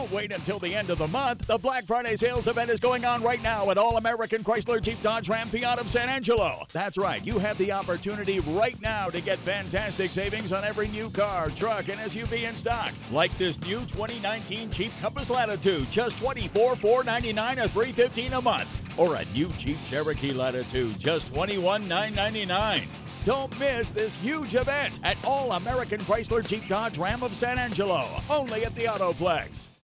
Don't wait until the end of the month. The Black Friday sales event is going on right now at All American Chrysler Jeep Dodge Ram Fiat of San Angelo. That's right, you have the opportunity right now to get fantastic savings on every new car, truck, and SUV in stock. Like this new 2019 Jeep Compass Latitude, just $24,499 or $315 a month. Or a new Jeep Cherokee Latitude, just $21,999. Don't miss this huge event at All American Chrysler Jeep Dodge Ram of San Angelo, only at the Autoplex.